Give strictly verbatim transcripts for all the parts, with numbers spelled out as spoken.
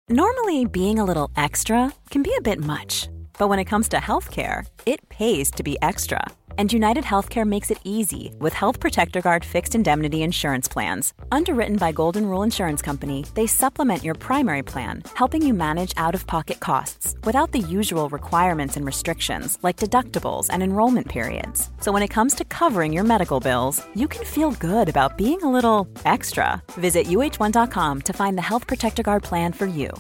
Normally, being a little extra can be a bit much, but when it comes to healthcare, it pays to be extra. And United Healthcare makes it easy with Health Protector Guard fixed indemnity insurance plans. Underwritten by Golden Rule Insurance Company, they supplement your primary plan, helping you manage out-of-pocket costs without the usual requirements and restrictions like deductibles and enrollment periods. So when it comes to covering your medical bills, you can feel good about being a little extra. Visit U H one dot com to find the Health Protector Guard plan for you.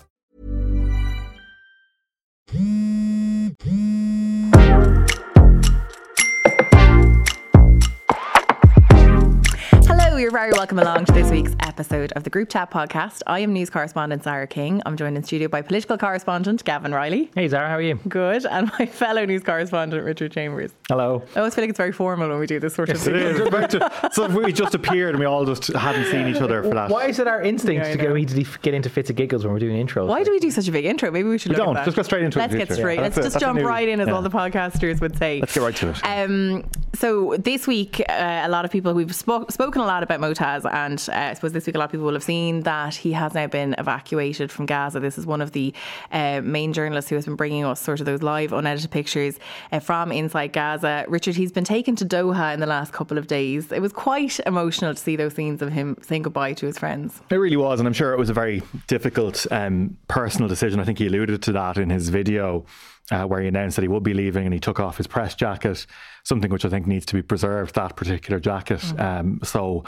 Hello, you're very welcome along to this week's episode of the Group Chat podcast. I am news correspondent Zara King. I'm joined in studio by political correspondent Gavin Riley. Hey Zara, how are you? Good. And my fellow news correspondent Richard Chambers. Hello. I always feel like it's very formal when we do this sort yes, of thing. It is. About to, so if we just appeared and we all just hadn't seen each other for that. Why is it our instinct Yeah, to go to get into fits of giggles when we're doing intros? Why do we do such a big intro? Maybe we should We look don't. at that. Just go straight into Let's it. get straight. Yeah, Let's that's just it. jump That's right in, as yeah. all the podcasters would say. Let's get right to it. Um, so this week, uh, a lot of people, we've spoke, spoken a lot about Motaz, and uh, I suppose this week a lot of people will have seen that he has now been evacuated from Gaza. This is one of the uh, main journalists who has been bringing us sort of those live unedited pictures uh, from inside Gaza. Richard, he's been taken to Doha in the last couple of days. It was quite emotional to see those scenes of him saying goodbye to his friends. It really was, and I'm sure it was a very difficult um, personal decision. I think he alluded to that in his video uh, where he announced that he would be leaving, and he took off his press jacket, something which I think needs to be preserved, that particular jacket. Mm-hmm. Um, so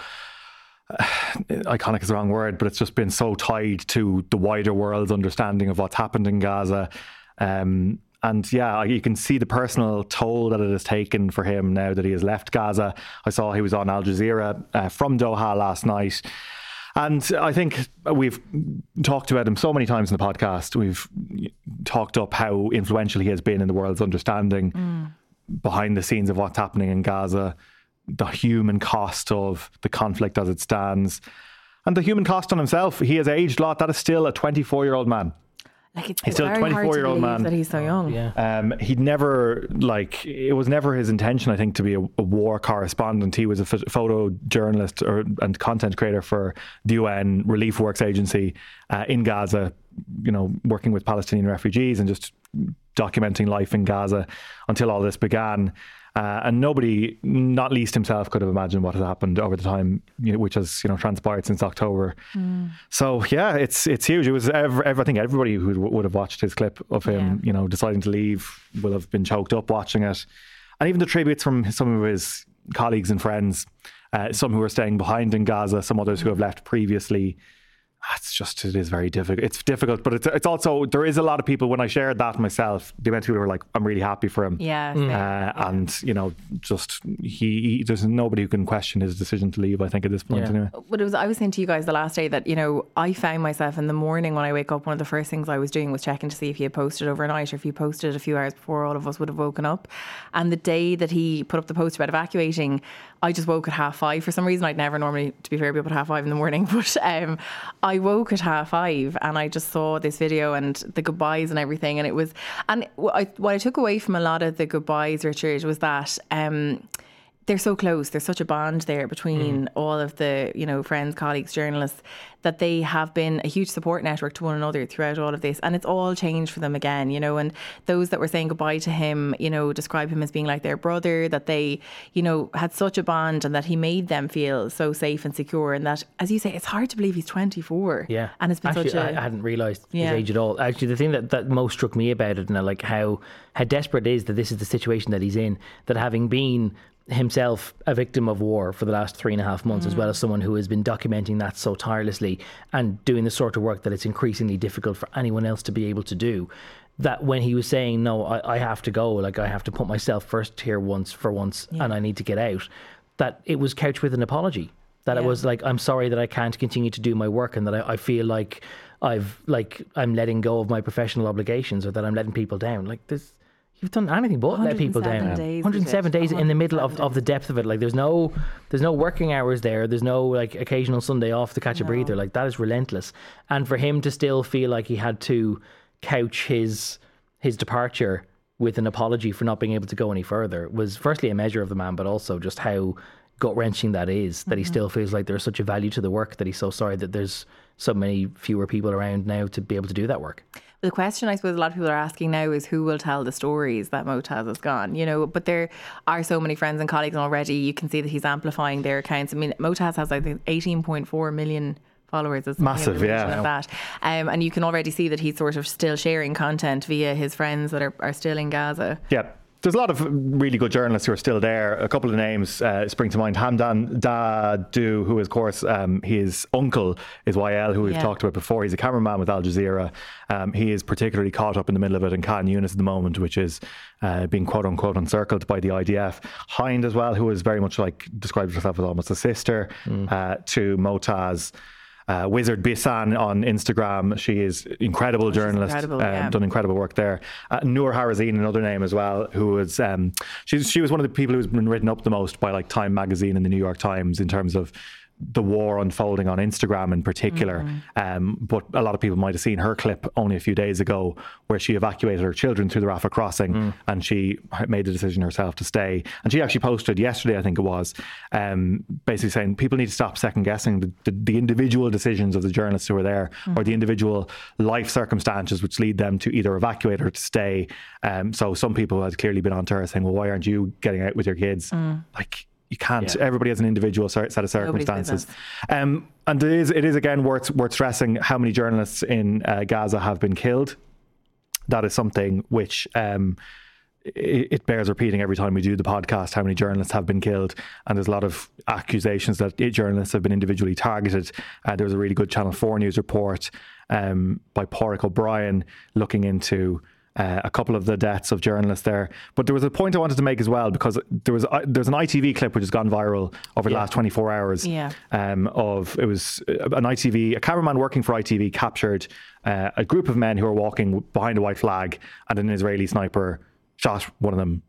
uh, iconic is the wrong word, but it's just been so tied to the wider world's understanding of what's happened in Gaza. Um, And yeah, you can see the personal toll that it has taken for him now that he has left Gaza. I saw he was on Al Jazeera uh, from Doha last night. And I think we've talked about him so many times in the podcast. We've talked up how influential he has been in the world's understanding mm. behind the scenes of what's happening in Gaza, the human cost of the conflict as it stands, and the human cost on himself. He has aged a lot. That is still a twenty-four-year-old man. Like it's he's still a twenty-four-year-old man that he's so young. Yeah. Um, he'd never like it was never his intention, I think, to be a, a war correspondent. He was a ph- photojournalist or and content creator for the U N Relief Works Agency uh, in Gaza. You know, working with Palestinian refugees and just documenting life in Gaza until all this began. Uh, and nobody, not least himself, could have imagined what has happened over the time, you know, which has you know transpired since October. Mm. So yeah, it's it's huge. It was ever, ever, I think everybody who w- would have watched his clip of him, yeah. you know, deciding to leave will have been choked up watching it, and even the tributes from some of his colleagues and friends, uh, some who are staying behind in Gaza, some others who have left previously. It's just, it is very difficult. It's difficult, but it's it's also, there is a lot of people, when I shared that myself, the amount of people who were like, I'm really happy for him. Yeah. Uh, yeah. And, you know, just, he, he, there's nobody who can question his decision to leave, I think, at this point yeah. anyway. But it was, I was saying to you guys the last day that, you know, I found myself in the morning when I wake up, one of the first things I was doing was checking to see if he had posted overnight or if he posted a few hours before all of us would have woken up. And the day that he put up the post about evacuating, I just woke at half five. For some reason, I'd never normally, to be fair, be up at half five in the morning, but um, I woke at half five and I just saw this video and the goodbyes and everything. And it was, and what I, what I took away from a lot of the goodbyes, Richard, was that um, they're so close. There's such a bond there between mm. all of the, you know, friends, colleagues, journalists, that they have been a huge support network to one another throughout all of this. And it's all changed for them again, you know, and those that were saying goodbye to him, you know, describe him as being like their brother, that they, you know, had such a bond and that he made them feel so safe and secure. And that, as you say, it's hard to believe he's twenty-four. Yeah. And it's been Actually, such a... I hadn't realised yeah. his age at all. Actually, the thing that, that most struck me about it, and like how, how desperate it is that this is the situation that he's in, that having been himself a victim of war for the last three and a half months, mm. as well as someone who has been documenting that so tirelessly and doing the sort of work that it's increasingly difficult for anyone else to be able to do, that when he was saying, no, I, I have to go, like I have to put myself first here once for once yeah. and I need to get out, that it was couched with an apology. That yeah. it was like, I'm sorry that I can't continue to do my work and that I, I feel like I've like I'm letting go of my professional obligations or that I'm letting people down. Like this, you've done anything but let people down. Days, one hundred seven days in the middle of, of the depth of it. Like there's no there's no working hours there. There's no like occasional Sunday off to catch no. a breather. Like that is relentless. And for him to still feel like he had to couch his his departure with an apology for not being able to go any further was firstly a measure of the man, but also just how gut wrenching that is, that mm-hmm. he still feels like there's such a value to the work that he's so sorry that there's so many fewer people around now to be able to do that work. The question I suppose a lot of people are asking now is who will tell the stories that Motaz has gone, you know, but there are so many friends and colleagues already. You can see that he's amplifying their accounts. I mean, Motaz has, I think, eighteen point four million followers. Is massive, yeah. Of that. Um, and you can already see that he's sort of still sharing content via his friends that are, are still in Gaza. Yeah. There's a lot of really good journalists who are still there. A couple of names uh, spring to mind. Hamdan Dahdouh, who, of course, um, his uncle is Y L, who we've yeah. talked about before. He's a cameraman with Al Jazeera. Um, he is particularly caught up in the middle of it in Khan Yunis at the moment, which is uh, being quote unquote encircled by the I D F. Hind as well, who is very much like described herself as almost a sister mm. uh, to Motaz. Uh, Wizard Bisan on Instagram. She is incredible oh, journalist, incredible, um, yeah. done incredible work there. Uh, Noor Harazin, another name as well, who was um, she's she was one of the people who's been written up the most by like Time magazine and the New York Times in terms of the war unfolding on Instagram in particular. Mm-hmm. Um, but a lot of people might have seen her clip only a few days ago where she evacuated her children through the Rafah crossing mm. and she made the decision herself to stay. And she actually posted yesterday, I think it was, um, basically saying people need to stop second guessing the, the, the individual decisions of the journalists who are there mm. or the individual life circumstances which lead them to either evacuate or to stay. Um, so some people have clearly been on to her saying, well, why aren't you getting out with your kids? Mm. Like, you can't. Yeah. Everybody has an individual set of circumstances, um, and it is it is again worth worth stressing how many journalists in uh, Gaza have been killed. That is something which um, it, it bears repeating every time we do the podcast. How many journalists have been killed, and there's a lot of accusations that journalists have been individually targeted. Uh, there was a really good Channel four News report um, by Pádraig O'Brien looking into Uh, a couple of the deaths of journalists there. But there was a point I wanted to make as well, because there was uh, there's an I T V clip which has gone viral over the yeah. last twenty-four hours. Yeah. Um, of it was an I T V, a cameraman working for I T V captured uh, a group of men who were walking behind a white flag, and an Israeli sniper shot one of them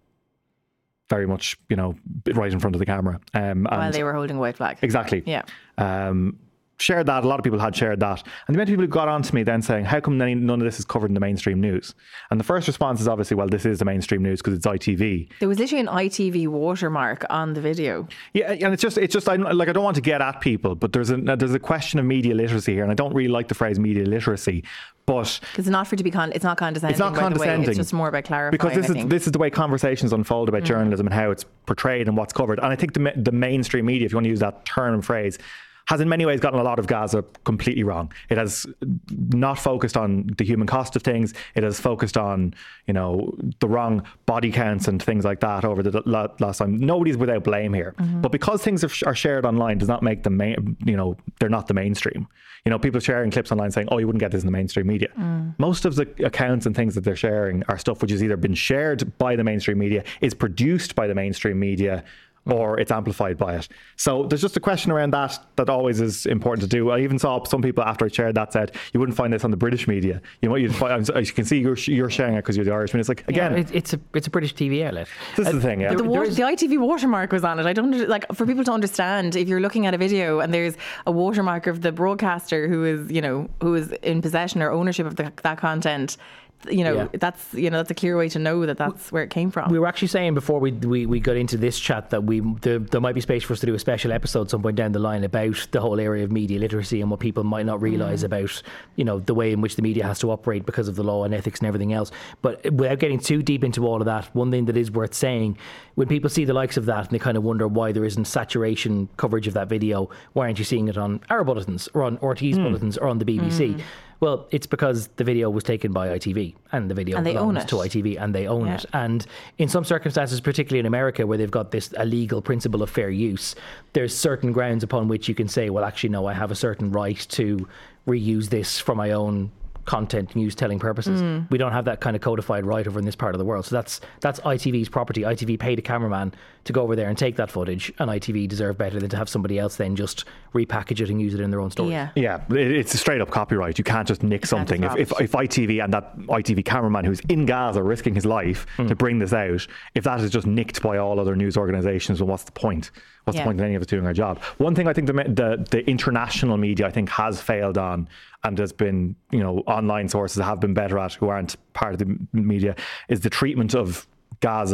very much, you know, right in front of the camera. Um, While they were holding a white flag. Exactly. Yeah. Um, shared that. A lot of people had shared that. And the amount of people who got on to me then saying, how come none of this is covered in the mainstream news? And the first response is obviously, well, this is the mainstream news because it's I T V. There was literally an I T V watermark on the video. Yeah, and it's just, it's just, I, like, I don't want to get at people, but there's a, there's a question of media literacy here. And I don't really like the phrase media literacy, but it's not for to be con- it's not condescending. It's not condescending. It's just more about clarifying. Because this I is think. this is the way conversations unfold about mm. journalism and how it's portrayed and what's covered. And I think the the mainstream media, if you want to use that term and phrase, has in many ways gotten a lot of Gaza completely wrong. It has not focused on the human cost of things. It has focused on, you know, the wrong body counts and things like that over the last time. Nobody's without blame here. Mm-hmm. But because things are shared online does not make them, main, you know, they're not the mainstream. You know, people sharing clips online saying, oh, you wouldn't get this in the mainstream media. Mm. Most of the accounts and things that they're sharing are stuff which has either been shared by the mainstream media, is produced by the mainstream media, or it's amplified by it. So there's just a question around that that always is important to do. I even saw some people after I shared that said, you wouldn't find this on the British media. You know, you'd find, as you can see, you're, you're sharing it because you're the Irishman. It's like, again, yeah, it, it's a it's a British T V outlet. This uh, is the thing, yeah. The, water, the I T V watermark was on it. I don't, like, for people to understand, if you're looking at a video and there's a watermark of the broadcaster who is, you know, who is in possession or ownership of the, that content, you know, yeah. that's, you know, that's a clear way to know that that's where it came from. We were actually saying before we we, we got into this chat that we there, there might be space for us to do a special episode some point down the line about the whole area of media literacy and what people might not realise mm. about, you know, the way in which the media has to operate because of the law and ethics and everything else. But without getting too deep into all of that, one thing that is worth saying, when people see the likes of that and they kind of wonder why there isn't saturation coverage of that video, why aren't you seeing it on our bulletins or on R T E's mm. bulletins or on the B B C? Mm. Well, it's because the video was taken by I T V and the video and they belongs own it. to I T V and they own yeah. it. And in some circumstances, particularly in America, where they've got this illegal principle of fair use, there's certain grounds upon which you can say, well, actually, no, I have a certain right to reuse this for my own content news telling purposes. Mm. We don't have that kind of codified right over in this part of the world. So that's that's I T V's property. I T V paid a cameraman to go over there and take that footage, and I T V deserve better than to have somebody else then just repackage it and use it in their own story. Yeah, yeah, it's a straight up copyright. You can't just nick something. If, if if I T V and that I T V cameraman who's in Gaza risking his life mm. to bring this out, if that is just nicked by all other news organisations, well, what's the point? What's yeah. the point in any of us doing our job? One thing I think the, the the international media I think has failed on, and there's been, you know, online sources have been better at who aren't part of the media, is the treatment of Gaza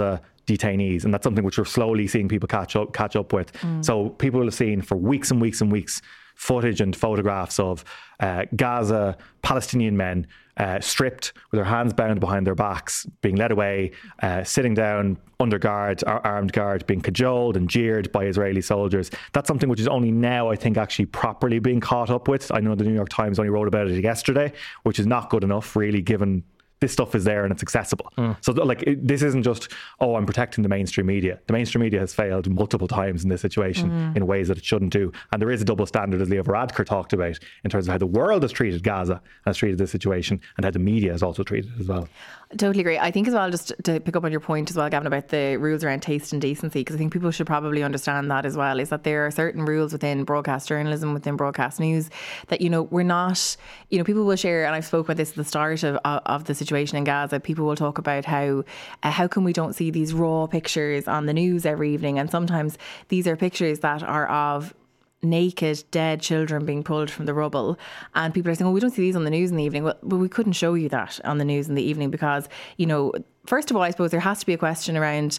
detainees, and that's something which we're slowly seeing people catch up catch up with. Mm. So people have seen for weeks and weeks and weeks footage and photographs of uh, Gaza Palestinian men uh, stripped with their hands bound behind their backs, being led away, uh, sitting down under guard, ar- armed guard, being cajoled and jeered by Israeli soldiers. That's something which is only now, I think, actually properly being caught up with. I know the New York Times only wrote about it yesterday, which is not good enough, really, given this stuff is there and it's accessible. Mm. So like it, this isn't just, oh, I'm protecting the mainstream media. The mainstream media has failed multiple times in this situation mm. in ways that it shouldn't do. And there is a double standard, as Leo Varadkar talked about, in terms of how the world has treated Gaza and has treated this situation, and how the media has also treated it as well. Totally agree. I think as well, just to pick up on your point as well, Gavin, about the rules around taste and decency, because I think people should probably understand that as well, is that there are certain rules within broadcast journalism, within broadcast news, that, you know, we're not, you know, people will share, and I've spoken about this at the start of, of the situation in Gaza, people will talk about how, uh, how come we don't see these raw pictures on the news every evening? And sometimes these are pictures that are of naked, dead children being pulled from the rubble, and people are saying, well, we don't see these on the news in the evening. Well, but we couldn't show you that on the news in the evening because, you know, first of all, I suppose there has to be a question around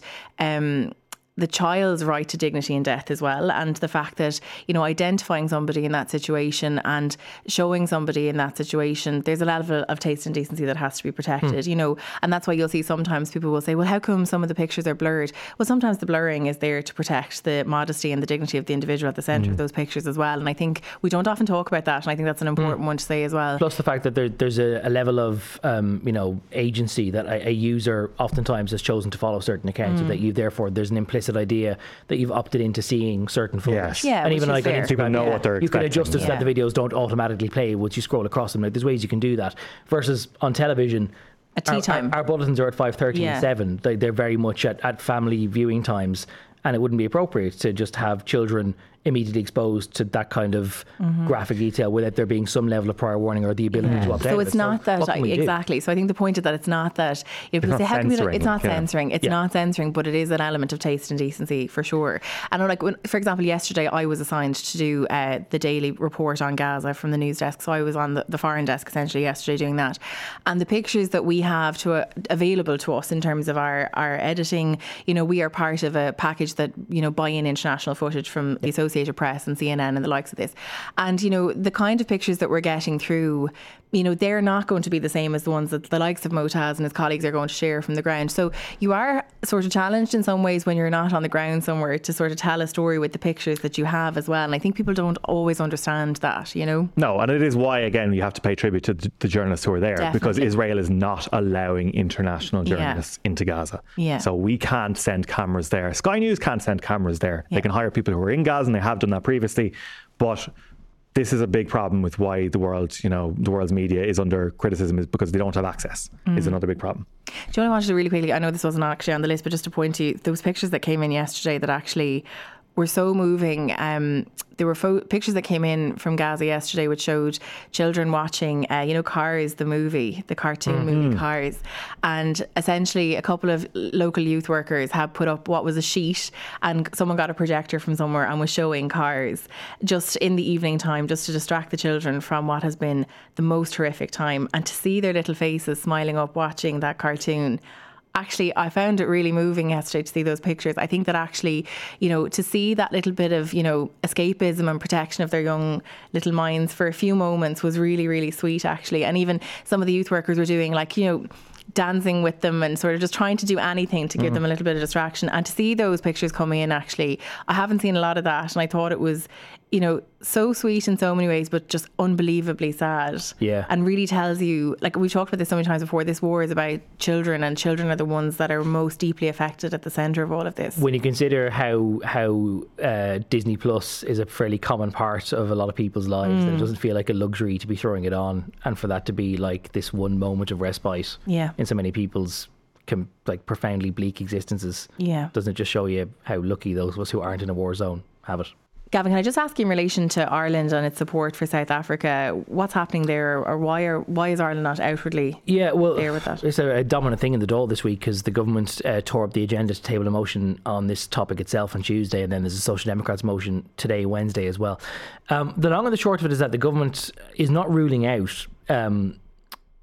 um the child's right to dignity in death as well, and the fact that, you know, identifying somebody in that situation and showing somebody in that situation, there's a level of taste and decency that has to be protected, mm. you know, and that's why you'll see sometimes people will say, well, how come some of the pictures are blurred? Well, sometimes the blurring is there to protect the modesty and the dignity of the individual at the centre mm. of those pictures as well, and I think we don't often talk about that, and I think that's an important mm. one to say as well. Plus the fact that there, there's a, a level of um, you know, agency that a, a user oftentimes has chosen to follow certain accounts, mm. that you therefore there's an implicit idea that you've opted into seeing certain footage. Yes. Yeah, and even like on Instagram, people know yeah, what they're you expecting. can adjust it so yeah. that the videos don't automatically play once you scroll across them. Like, there's ways you can do that. Versus on television, at tea our, time, our, our bulletins are at five thirty yeah. and seven. They, they're very much at, at family viewing times, and it wouldn't be appropriate to just have children immediately exposed to that kind of mm-hmm. graphic detail without there being some level of prior warning or the ability yeah. to opt out. So it's not so that I, exactly. So I think the point is that it's not that, you know, people say, how can we not, it's not yeah. censoring. It's yeah. not censoring, but it is an element of taste and decency for sure. And like, when, for example, yesterday I was assigned to do uh, the daily report on Gaza from the news desk. So I was on the, the foreign desk essentially yesterday doing that. And the pictures that we have to uh, available to us in terms of our, our editing, you know, we are part of a package that, you know, buy in international footage from the Associated Press and C N N and the likes of this. And, you know, the kind of pictures that we're getting through, you know, they're not going to be the same as the ones that the likes of Motaz and his colleagues are going to share from the ground. So you are sort of challenged in some ways when you're not on the ground somewhere to sort of tell a story with the pictures that you have as well. And I think people don't always understand that, you know? No, and it is why, again, you have to pay tribute to the journalists who are there. Definitely. Because Israel is not allowing international journalists yeah. into Gaza. Yeah. So we can't send cameras there. Sky News can't send cameras there. Yeah. They can hire people who are in Gaza, and they have done that previously. But this is a big problem with why the world, you know, the world's media is under criticism, is because they don't have access. Mm. Is another big problem. Do you know what I wanted to really quickly, I know this wasn't actually on the list, but just to point to you, those pictures that came in yesterday that actually were so moving. Um, there were fo- pictures that came in from Gaza yesterday which showed children watching, uh, you know, Cars, the movie, the cartoon mm-hmm. movie Cars. And essentially a couple of local youth workers had put up what was a sheet, and someone got a projector from somewhere and was showing Cars just in the evening time, just to distract the children from what has been the most horrific time. And to see their little faces smiling up watching that cartoon, actually, I found it really moving yesterday to see those pictures. I think that actually, you know, to see that little bit of, you know, escapism and protection of their young little minds for a few moments was really, really sweet, actually. And even some of the youth workers were doing, like, you know, dancing with them and sort of just trying to do anything to give mm. them a little bit of distraction. And to see those pictures come in, actually, I haven't seen a lot of that. And I thought it was, you know, so sweet in so many ways, but just unbelievably sad. Yeah. And really tells you, like we've talked about this so many times before, this war is about children, and children are the ones that are most deeply affected at the centre of all of this. When you consider how how uh, Disney Plus is a fairly common part of a lot of people's lives, mm. it doesn't feel like a luxury to be throwing it on, and for that to be like this one moment of respite yeah. in so many people's com- like profoundly bleak existences. Yeah. Doesn't it just show you how lucky those of us who aren't in a war zone have it? Gavin, can I just ask you in relation to Ireland and its support for South Africa, what's happening there, or why are why is Ireland not outwardly yeah, well, there with that? It's a, a dominant thing in the Dáil this week, because the government uh, tore up the agenda to table a motion on this topic itself on Tuesday, and then there's a Social Democrats motion today, Wednesday as well. Um, the long and the short of it is that the government is not ruling out um,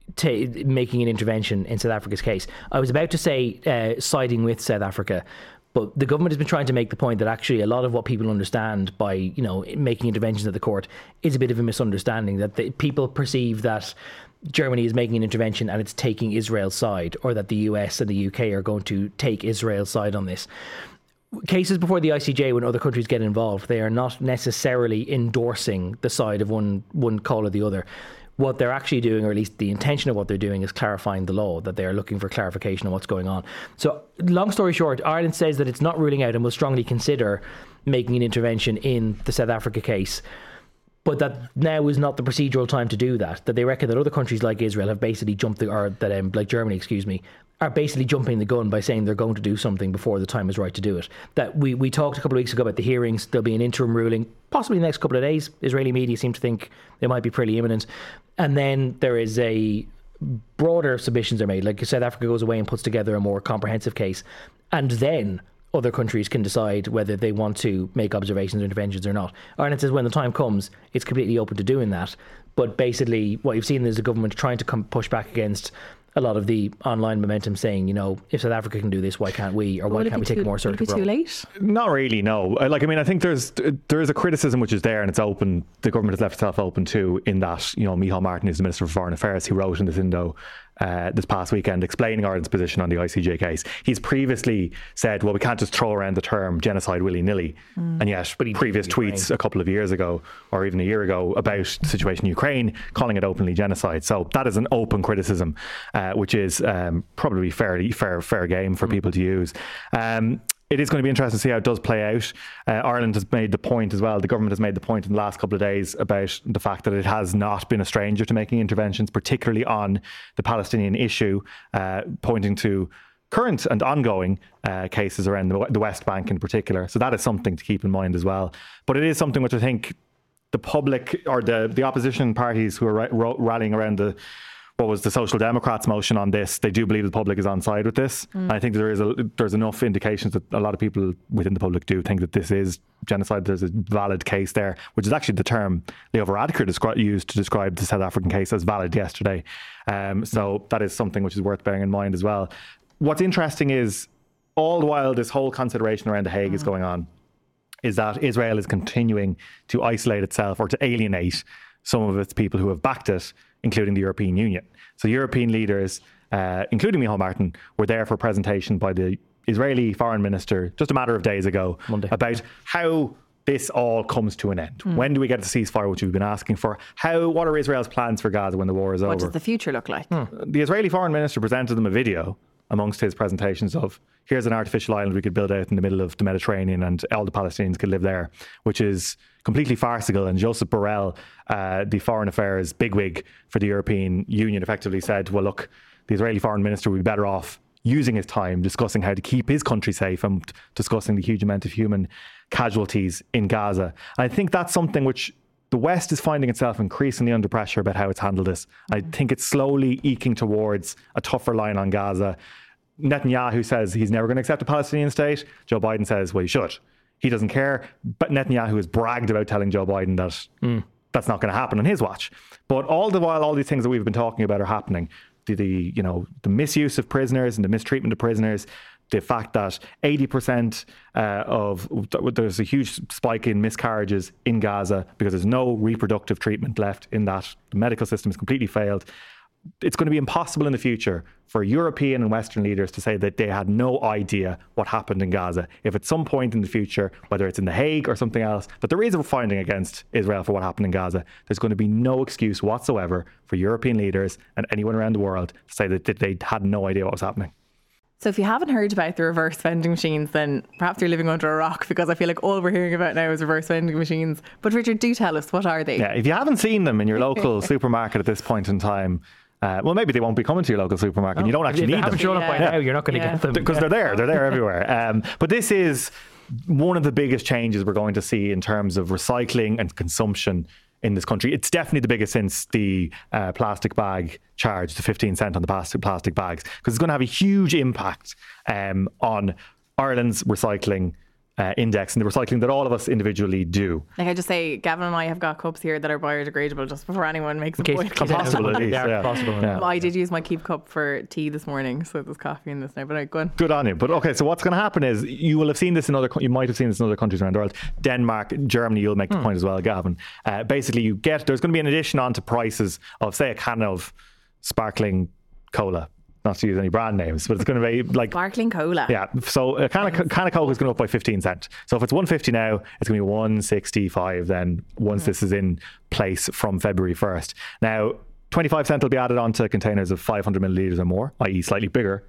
t- making an intervention in South Africa's case. I was about to say uh, siding with South Africa, but the government has been trying to make the point that actually a lot of what people understand by, you know, making interventions at the court is a bit of a misunderstanding, that the, people perceive that Germany is making an intervention and it's taking Israel's side, or that the U S and the U K are going to take Israel's side on this. Cases before the I C J, when other countries get involved, they are not necessarily endorsing the side of one one call or the other. What they're actually doing, or at least the intention of what they're doing, is clarifying the law, that they are looking for clarification on what's going on. So, long story short, Ireland says that it's not ruling out and will strongly consider making an intervention in the South Africa case, but that now is not the procedural time to do that. That they reckon that other countries like Israel have basically jumped the, or that um, like Germany, excuse me, are basically jumping the gun by saying they're going to do something before the time is right to do it. That we, we talked a couple of weeks ago about the hearings. There'll be an interim ruling, possibly in the next couple of days. Israeli media seem to think they might be pretty imminent. And then there is a broader submissions are made. Like South Africa goes away and puts together a more comprehensive case. And then other countries can decide whether they want to make observations or interventions or not. Ireland says when the time comes, it's completely open to doing that. But basically what you've seen is the government trying to come push back against a lot of the online momentum saying, you know, if South Africa can do this, why can't we? Or why can't we take a more assertive role? Will it be too late? Not really, no. Like, I mean, I think there's there is a criticism which is there, and it's open. The government has left itself open to, in that, you know, Micheál Martin is the Minister for Foreign Affairs. He wrote in this Indo uh, this past weekend explaining Ireland's position on the I C J case. He's previously said, well, we can't just throw around the term genocide willy-nilly. Mm. And yet, but previous tweets a couple of years ago, or even a year ago, about the situation in Ukraine, calling it openly genocide. So that is an open criticism, uh, which is um, probably fairly fair fair game for mm. people to use. Um, It is going to be interesting to see how it does play out. Uh, Ireland has made the point as well, the government has made the point in the last couple of days about the fact that it has not been a stranger to making interventions, particularly on the Palestinian issue, uh, pointing to current and ongoing uh, cases around the, the West Bank in particular. So that is something to keep in mind as well. But it is something which I think the public, or the, the opposition parties who are ra- rallying around the what was the Social Democrats' motion on this, they do believe the public is on side with this. Mm. And I think there is a, there's enough indications that a lot of people within the public do think that this is genocide. There's a valid case there, which is actually the term Leo Varadkar descri- used to describe the South African case as valid yesterday. Um, so that is something which is worth bearing in mind as well. What's interesting is, all the while this whole consideration around The Hague mm. is going on, is that Israel is continuing to isolate itself, or to alienate some of its people who have backed it, including the European Union. So European leaders, uh, including Micheál Martin, were there for a presentation by the Israeli foreign minister just a matter of days ago Monday. About how this all comes to an end. Mm. When do we get a ceasefire, which we've been asking for? How? What are Israel's plans for Gaza when the war is what over? What does the future look like? Mm. The Israeli foreign minister presented them a video amongst his presentations of, here's an artificial island we could build out in the middle of the Mediterranean and all the Palestinians could live there, which is completely farcical. And Joseph Borrell, uh, the foreign affairs bigwig for the European Union, effectively said, well, look, the Israeli foreign minister would be better off using his time discussing how to keep his country safe and discussing the huge amount of human casualties in Gaza. And I think that's something which the West is finding itself increasingly under pressure about how it's handled this. I think it's slowly eking towards a tougher line on Gaza. Netanyahu says he's never going to accept a Palestinian state. Joe Biden says, well, he should. He doesn't care. But Netanyahu has bragged about telling Joe Biden that mm. that's not going to happen on his watch. But all the while, all these things that we've been talking about are happening. The, the you know, the misuse of prisoners and the mistreatment of prisoners, the fact that eighty percent uh, of, there's a huge spike in miscarriages in Gaza because there's no reproductive treatment left in that. The medical system has completely failed. It's going to be impossible in the future for European and Western leaders to say that they had no idea what happened in Gaza. If at some point in the future, whether it's in The Hague or something else, that there is a finding against Israel for what happened in Gaza, there's going to be no excuse whatsoever for European leaders and anyone around the world to say that they had no idea what was happening. So if you haven't heard about the reverse vending machines, then perhaps you're living under a rock, because I feel like all we're hearing about now is reverse vending machines. But Richard, do tell us, what are they? Yeah, if you haven't seen them in your local supermarket at this point in time, Uh, well, maybe they won't be coming to your local supermarket. No, you don't actually need them. If they haven't shown up by yeah. now, you're not going to yeah. get them. Because yeah. they're there. They're there everywhere. Um, but this is one of the biggest changes we're going to see in terms of recycling and consumption in this country. It's definitely the biggest since the uh, plastic bag charge, the fifteen cent on the plastic plastic bags, because it's going to have a huge impact um, on Ireland's recycling uh, index and the recycling that all of us individually do. Like I just say, Gavin and I have got cups here that are biodegradable just before anyone makes a case- point. case- Possible at least, Yeah, yeah. possible. Yeah. I did use my Keep cup for tea this morning, so there's coffee in this now. But right, go on. Good on you. But okay, so what's going to happen is you will have seen this in other, co- you might have seen this in other countries around the world. Denmark, Germany, you'll make the point as well, Gavin. Uh, basically, you get, there's going to be an addition onto prices of, say, a can of sparkling cola. Not to use any brand names, but it's going to be like Sparkling cola. yeah. So a can of, can of Coke is going to up by fifteen cent. So if it's one fifty now, it's going to be one sixty-five then once this is in place from February first. Now, twenty-five cent will be added onto containers of five hundred millilitres or more, that is slightly bigger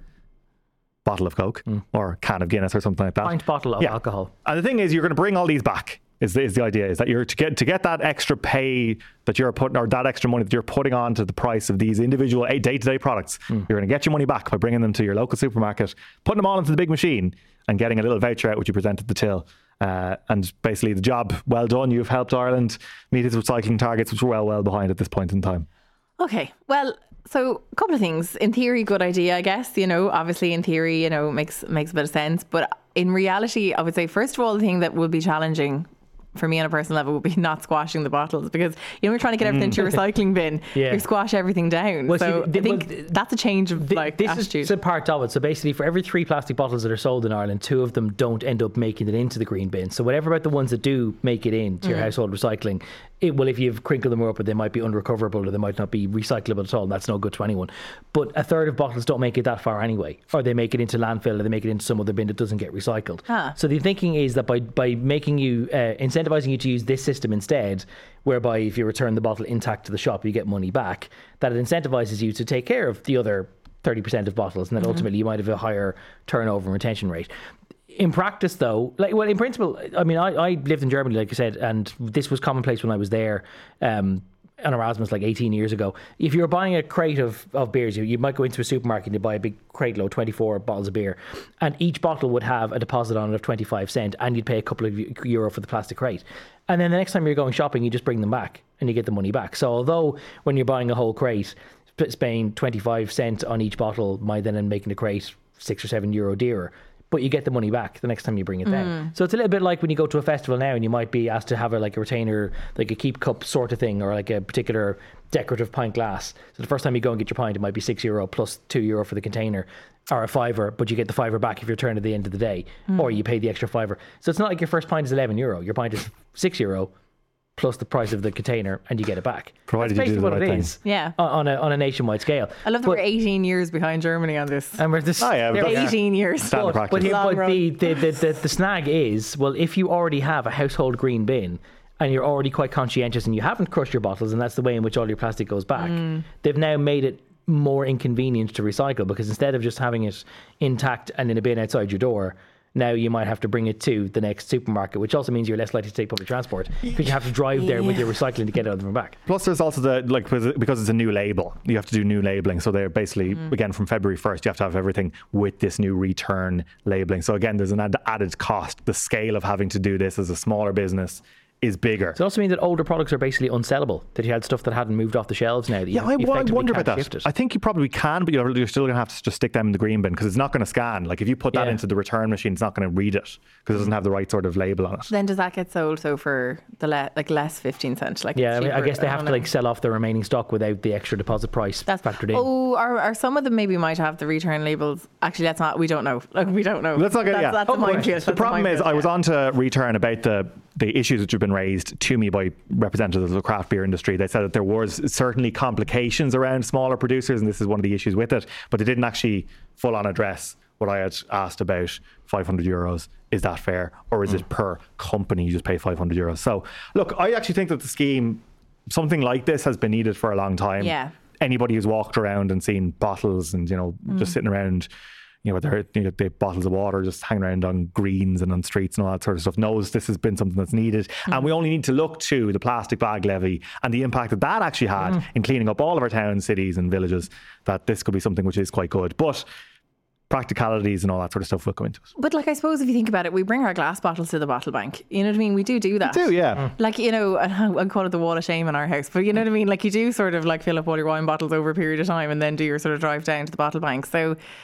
bottle of Coke or can of Guinness or something like that. Pint bottle of Yeah. alcohol. And the thing is, you're going to bring all these back. Is the, is the idea is that you're to get to get that extra pay that you're putting or that extra money that you're putting onto the price of these individual day-to-day products. You're going to get your money back by bringing them to your local supermarket, putting them all into the big machine, and getting a little voucher out which you present at the till. Uh, and basically, the job well done. You've helped Ireland meet its recycling targets, which we're well well behind at this point in time. Okay, well, so a couple of things. In theory, good idea, I guess. You know, obviously, in theory, you know, makes makes a bit of sense. But in reality, I would say, first of all, the thing that will be challenging for me on a personal level would be not squashing the bottles, because you know we're trying to get everything to your recycling bin. Yeah. You squash everything down. Well, so see, the- I think well, that's a change of Th- like this attitude. is a part of it. So basically, for every three plastic bottles that are sold in Ireland, two of them don't end up making it into the green bin. So whatever about the ones that do make it into your household recycling, it will, if you've crinkled them up, or they might be unrecoverable, or they might not be recyclable at all. And that's no good to anyone. But a third of bottles don't make it that far anyway, or they make it into landfill, or they make it into some other bin that doesn't get recycled. Ah. So the thinking is that by by making you uh, incentivizing you to use this system instead, whereby if you return the bottle intact to the shop, you get money back, that it incentivizes you to take care of the other thirty percent of bottles, and then ultimately you might have a higher turnover and retention rate. In practice, though, like, well, in principle, I mean, I, I lived in Germany, like I said, and this was commonplace when I was there. Um, on Erasmus like eighteen years ago. If you're buying a crate of, of beers, you, you might go into a supermarket and you buy a big crate load, twenty-four bottles of beer, and each bottle would have a deposit on it of twenty-five cent, and you'd pay a couple of euro for the plastic crate. And then the next time you're going shopping, you just bring them back and you get the money back. So although when you're buying a whole crate, paying twenty-five cent on each bottle might then end making the crate six or seven euro dearer, but you get the money back the next time you bring it mm. down. So it's a little bit like when you go to a festival now and you might be asked to have a, like a retainer, like a keep cup sort of thing, or like a particular decorative pint glass. So the first time you go and get your pint, it might be six euro plus two euro for the container, or a fiver, but you get the fiver back if you return at the end of the day, mm. or you pay the extra fiver. So it's not like your first pint is eleven euro. Your pint is six euro plus the price of the container, and you get it back. Provided That's you do basically the what right it thing. is. Yeah. On a on a nationwide scale. I love that But- we're eighteen years behind Germany on this. And we're this, Oh, yeah, they're but- eighteen years. Standard But, practice. but, Long but road. the, the, the, the, the snag is, well, if you already have a household green bin and you're already quite conscientious and you haven't crushed your bottles, and that's the way in which all your plastic goes back, Mm. they've now made it more inconvenient to recycle, because instead of just having it intact and in a bin outside your door, now you might have to bring it to the next supermarket, which also means you're less likely to take public transport, because you have to drive there with your recycling to get it out of them back. Plus, there's also the, like, because it's a new label, you have to do new labeling. So they're basically, Mm. again, from February first, you have to have everything with this new return labeling. So again, there's an ad- added cost. The scale of having to do this as a smaller business is bigger. It also means that older products are basically unsellable, that you had stuff that hadn't moved off the shelves now. That you Yeah, I, you I effectively wonder can't about shift that. it. I think you probably can, but you're, you're still going to have to just stick them in the green bin, because it's not going to scan. Like if you put that Yeah. into the return machine, it's not going to read it because it doesn't have the right sort of label on it. Then does that get sold so for the le- like less fifteen cent? Like Yeah, I, mean, I cheaper? guess they have don't to know. like sell off the remaining stock without the extra deposit price That's factored in. Oh, are, are some of them maybe might have the return labels? Actually, that's not. We don't know. Like we don't know. Let's not get that's, yeah. That's a Oh, but minefield. the problem is, I was on to Return about the the issues which have been raised to me by representatives of the craft beer industry. They said that there was certainly complications around smaller producers, and this is one of the issues with it. But they didn't actually full on address what I had asked about five hundred euros. Is that fair, or is mm. it per company you just pay five hundred euros? So, look, I actually think that the scheme, something like this, has been needed for a long time. Yeah. Anybody who's walked around and seen bottles and, you know, mm. just sitting around, you know, with their, you know, the bottles of water just hanging around on greens and on streets and all that sort of stuff, knows this has been something that's needed. Mm. And we only need to look to the plastic bag levy and the impact that that actually had mm. in cleaning up all of our towns, cities and villages, that this could be something which is quite good. But practicalities and all that sort of stuff will come into it. But like, I suppose if you think about it, we bring our glass bottles to the bottle bank. You know what I mean? We do do that. We do, yeah. Mm. Like, you know, I call it the wall of shame in our house, but you know what I mean? Like you do sort of like fill up all your wine bottles over a period of time and then do your sort of drive down to the bottle bank. So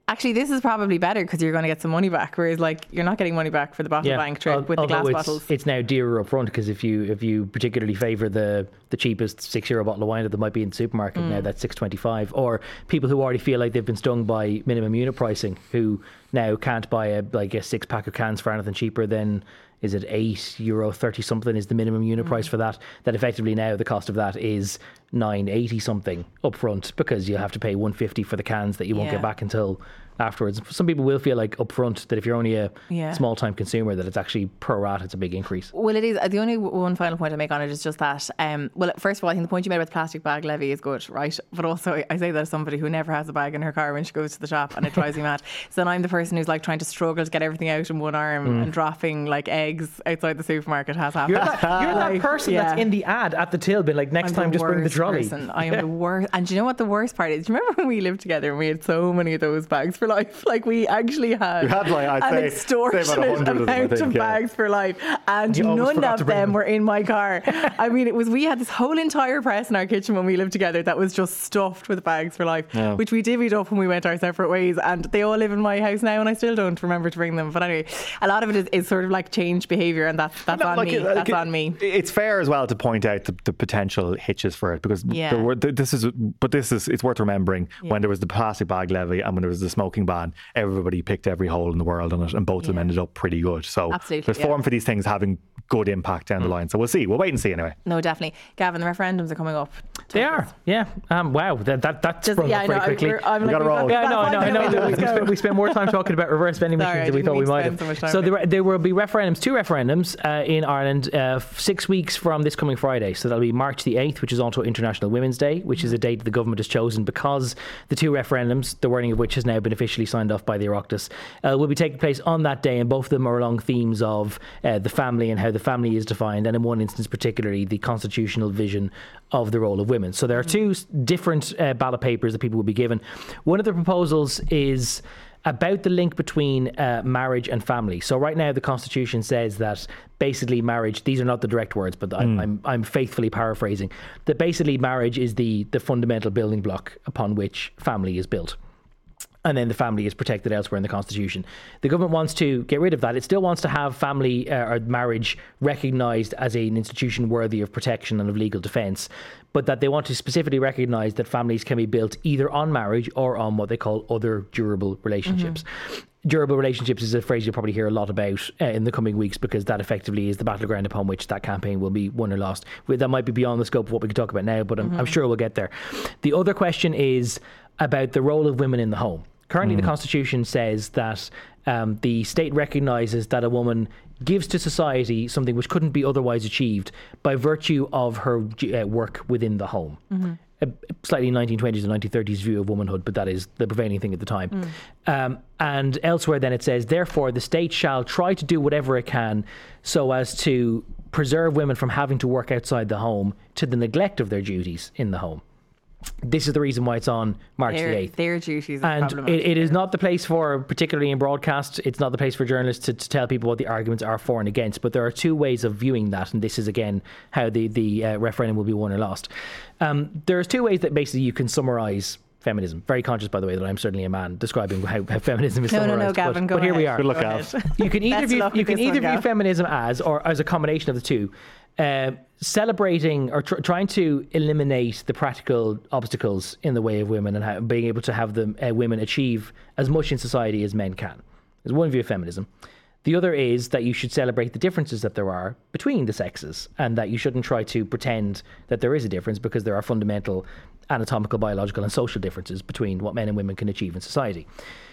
Actually, this is probably better because you're going to get some money back, whereas like you're not getting money back for the bottle Yeah. bank trip Al- with the although glass it's, bottles. It's now dearer up front because if you if you particularly favour the the cheapest six euro bottle of wine that might be in the supermarket Mm. now, that's six twenty five. Or people who already feel like they've been stung by minimum unit pricing, who now can't buy a like a six pack of cans for anything cheaper than, is it eight euro thirty something is the minimum unit price for that? That effectively now the cost of that is nine eighty something up front because you have to pay one fifty for the cans that you won't Yeah. get back until afterwards. Some people will feel like up front that if you're only a Yeah. small time consumer that it's actually pro rata, it's a big increase. Well, it is. The only one final point I make on it is just that, um, well, first of all, I think the point you made about the plastic bag levy is good, right? But also, I say that as somebody who never has a bag in her car when she goes to the shop, and it drives me mad. So then I'm the person who's like trying to struggle to get everything out in one arm and dropping like eggs outside the supermarket has happened. You're that, you're that Like, person yeah. that's in the ad at the till bin like, next I'm time the just bring the worst trolley. person. I am the worst. And do you know what the worst part is? Do you remember when we lived together and we had so many of those bags for life? Like we actually had, We had, like, I'd an say- say extortionate about a hundred of them, I amount think, of yeah. bags for life, and You always none forgot of to bring them them. were in my car. I mean, it was we had this whole entire press in our kitchen when we lived together that was just stuffed with bags for life, Yeah. which we divvied up when we went our separate ways. And they all live in my house now, and I still don't remember to bring them. But anyway, a lot of it is, is sort of like changed behaviour, and that's that's No, on like, me. like, That's on me. It's fair as well to point out the, the potential hitches for it because Yeah. there were, this is, but this is, it's worth remembering when there was the plastic bag levy and when there was the smoking ban, everybody picked every hole in the world on it, and both of them Yeah. ended up pretty good. So Absolutely, there's yeah. form for these things having good impact down the line. So we'll see. We'll wait and see anyway. No, definitely. Gavin, the referendums are coming up. They are, yeah. Um, wow, that that, that Just- sprung yeah, up I very know. quickly. We're- I'm We like, gotta we've got- roll. we've Yeah, got no, five no, I know. minutes. We, Let's spent, go. we spent more time talking about reverse vending Sorry, machines I than we didn't thought we mean to might spend have. so much time So on there, it. there will be referendums, two referendums uh, in Ireland, uh, six weeks from this coming Friday. So that'll be March the eighth, which is also International Women's Day, which is a date the government has chosen because the two referendums, the wording of which has now been officially signed off by the Oireachtas, uh, will be taking place on that day, and both of them are along themes of uh, the family and how the family is defined, and in one instance particularly the constitutional vision of the role of women. So there are two s- different uh, ballot papers that people will be given. One of the proposals is about the link between uh, marriage and family. So right now the Constitution says that basically marriage, these are not the direct words, but I'm, I'm, I'm faithfully paraphrasing, that basically marriage is the, the fundamental building block upon which family is built. And then the family is protected elsewhere in the Constitution. The government wants to get rid of that. It still wants to have family uh, or marriage recognised as an institution worthy of protection and of legal defence, but that they want to specifically recognise that families can be built either on marriage or on what they call other durable relationships. Mm-hmm. Durable relationships is a phrase you'll probably hear a lot about uh, in the coming weeks, because that effectively is the battleground upon which that campaign will be won or lost. That might be beyond the scope of what we can talk about now, but I'm, mm-hmm. I'm sure we'll get there. The other question is about the role of women in the home. Currently, mm. the Constitution says that um, the state recognises that a woman gives to society something which couldn't be otherwise achieved by virtue of her uh, work within the home. Mm-hmm. A slightly nineteen twenties and nineteen thirties view of womanhood, but that is the prevailing thing at the time. Mm. Um, and elsewhere then it says, therefore, the state shall try to do whatever it can so as to preserve women from having to work outside the home to the neglect of their duties in the home. This is the reason why it's on March their, the eighth. Their duties are and problematic. it, it is not the place for, particularly in broadcast, it's not the place for journalists to, to tell people what the arguments are for and against. But there are two ways of viewing that, and this is again how the the uh, referendum will be won or lost. Um, there's two ways that basically you can summarise feminism. Very conscious, by the way, that I'm certainly a man describing how, how feminism is no, summarised. No, no, Gavin, but, go but here ahead. we are. Good luck, go Gav. You can either Best view, luck you with can this either one, view Gav. feminism as, or as a combination of the two, uh, celebrating or tr- trying to eliminate the practical obstacles in the way of women and how, being able to have them uh, women achieve as much in society as men can. There's one view of feminism. The other is that you should celebrate the differences that there are between the sexes, and that you shouldn't try to pretend that there is a difference, because there are fundamental anatomical, biological and social differences between what men and women can achieve in society.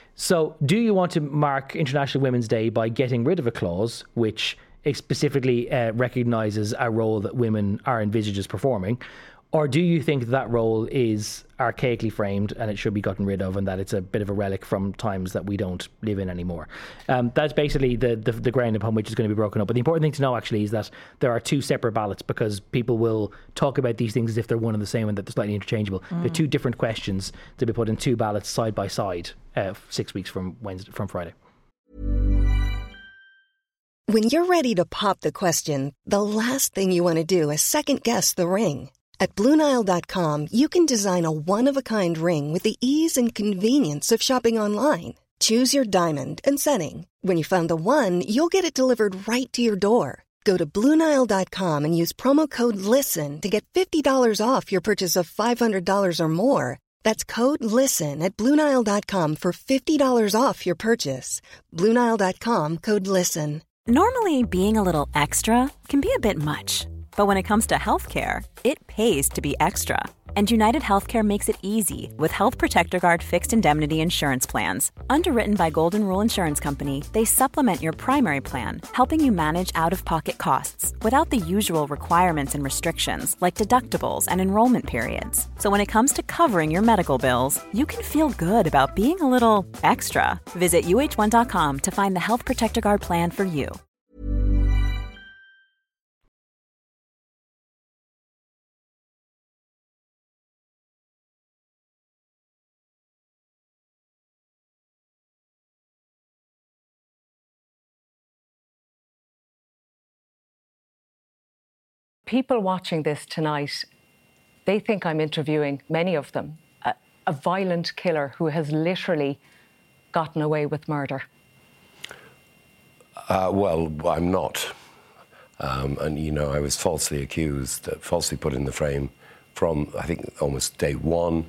So do you want to mark International Women's Day by getting rid of a clause which specifically uh, recognises a role that women are envisaged as performing? Or do you think that role is archaically framed and it should be gotten rid of, and that it's a bit of a relic from times that we don't live in anymore? Um, that's basically the, the the ground upon which it's going to be broken up. But the important thing to know actually is that there are two separate ballots, because people will talk about these things as if they're one and the same and that they're slightly interchangeable. Mm. They're two different questions to be put in two ballots side by side uh, six weeks from Wednesday, from Friday. When you're ready to pop the question, the last thing you want to do is second guess the ring. At Blue Nile dot com, you can design a one-of-a-kind ring with the ease and convenience of shopping online. Choose your diamond and setting. When you find the one, you'll get it delivered right to your door. Go to Blue Nile dot com and use promo code LISTEN to get fifty dollars off your purchase of five hundred dollars or more. That's code LISTEN at Blue Nile dot com for fifty dollars off your purchase. Blue Nile dot com, code LISTEN. Normally, being a little extra can be a bit much. But when it comes to healthcare, it pays to be extra. And United Healthcare makes it easy with Health Protector Guard fixed indemnity insurance plans. Underwritten by Golden Rule Insurance Company, they supplement your primary plan, helping you manage out-of-pocket costs without the usual requirements and restrictions like deductibles and enrollment periods. So when it comes to covering your medical bills, you can feel good about being a little extra. Visit U H one dot com to find the Health Protector Guard plan for you. People watching this tonight, they think I'm interviewing, many of them, a, a violent killer who has literally gotten away with murder. Uh, well, I'm not. Um, and, you know, I was falsely accused, uh, falsely put in the frame from, I think, almost day one.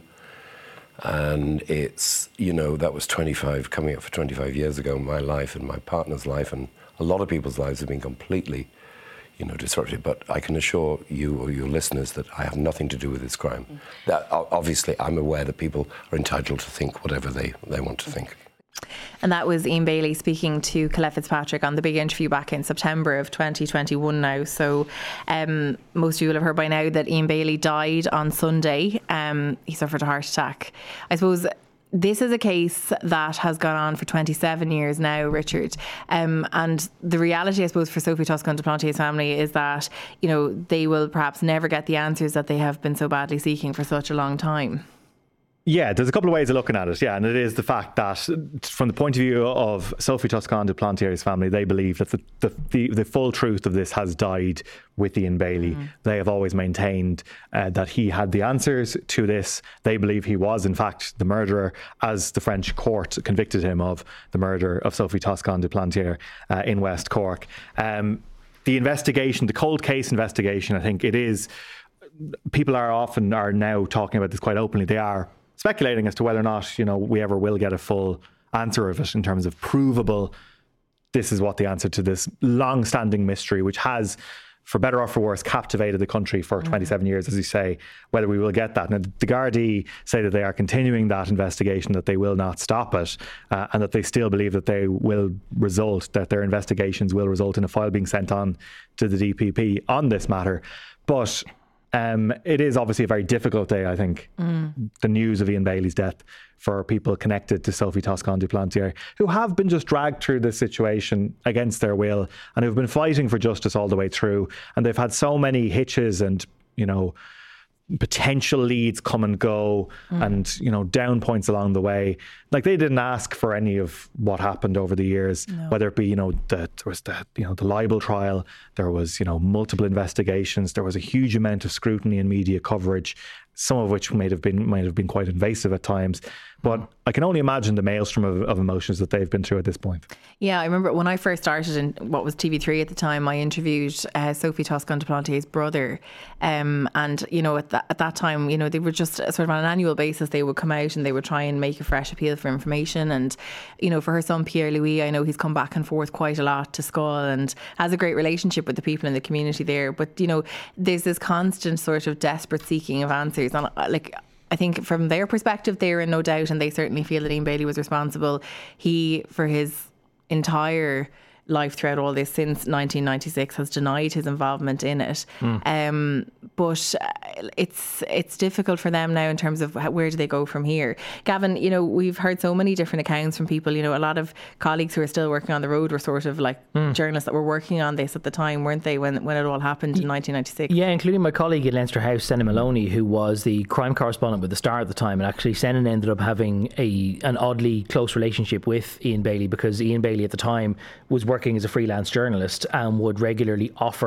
And it's, you know, that was twenty-five, coming up for twenty-five years ago. My life and my partner's life and a lot of people's lives have been completely, you know, disrupted. But I can assure you or your listeners that I have nothing to do with this crime. Mm. That, obviously, I'm aware that people are entitled to think whatever they, they want to think. And that was Ian Bailey speaking to Colette Fitzpatrick on the big interview back in September of twenty twenty-one now. So um, most of you will have heard by now that Ian Bailey died on Sunday. Um, he suffered a heart attack. I suppose this is a case that has gone on for twenty-seven years now, Richard. Um, and the reality, I suppose, for Sophie Toscan du Plantier's family is that, you know, they will perhaps never get the answers that they have been so badly seeking for such a long time. Yeah, there's a couple of ways of looking at it. Yeah, and it is the fact that from the point of view of Sophie Toscan du Plantier's family, they believe that the, the, the, the full truth of this has died with Ian Bailey. Mm. They have always maintained uh, that he had the answers to this. They believe he was, in fact, the murderer, as the French court convicted him of the murder of Sophie Toscan du Plantier uh, in West Cork. Um, the investigation, the cold case investigation, I think it is, people are often are now talking about this quite openly. They are speculating as to whether or not, you know, we ever will get a full answer of it in terms of provable, this is what the answer to this long-standing mystery, which has, for better or for worse, captivated the country for mm-hmm. twenty-seven years, as you say, whether we will get that. Now, the Gardaí say that they are continuing that investigation, that they will not stop it, uh, and that they still believe that they will result, that their investigations will result in a file being sent on to the D P P on this matter. But Um, it is obviously a very difficult day, I think, mm. the news of Ian Bailey's death, for people connected to Sophie Toscan du Plantier, who have been just dragged through this situation against their will and who've been fighting for justice all the way through. And they've had so many hitches and, you know, potential leads come and go mm. and, you know, down points along the way. Like, they didn't ask for any of what happened over the years, no. whether it be, you know, the, there was the, you know, the libel trial, there was, you know, multiple investigations, there was a huge amount of scrutiny and media coverage, some of which might have been might have been quite invasive at times. But I can only imagine the maelstrom of, of emotions that they've been through at this point. Yeah, I remember when I first started in what was T V three at the time, I interviewed uh, Sophie Toscan du Plantier's brother. Um, and, you know, at that, at that time, you know, they were just sort of on an annual basis, they would come out and they would try and make a fresh appeal for information. And, you know, for her son, Pierre-Louis, I know he's come back and forth quite a lot to Schull and has a great relationship with the people in the community there. But, you know, there's this constant sort of desperate seeking of answers. And, like, I think from their perspective, they're in no doubt, and they certainly feel that Ian Bailey was responsible. He, for his entire life throughout all this since nineteen ninety-six, has denied his involvement in it. Mm. Um, but it's it's difficult for them now in terms of how, where do they go from here. Gavin, you know, we've heard so many different accounts from people. You know, a lot of colleagues who are still working on the road were sort of like mm. journalists that were working on this at the time, weren't they, when when it all happened in nineteen ninety-six? Yeah, including my colleague in Leinster House, Senna Maloney, who was the crime correspondent with the Star at the time. And actually Senna ended up having a an oddly close relationship with Ian Bailey, because Ian Bailey at the time was working as a freelance journalist and would regularly offer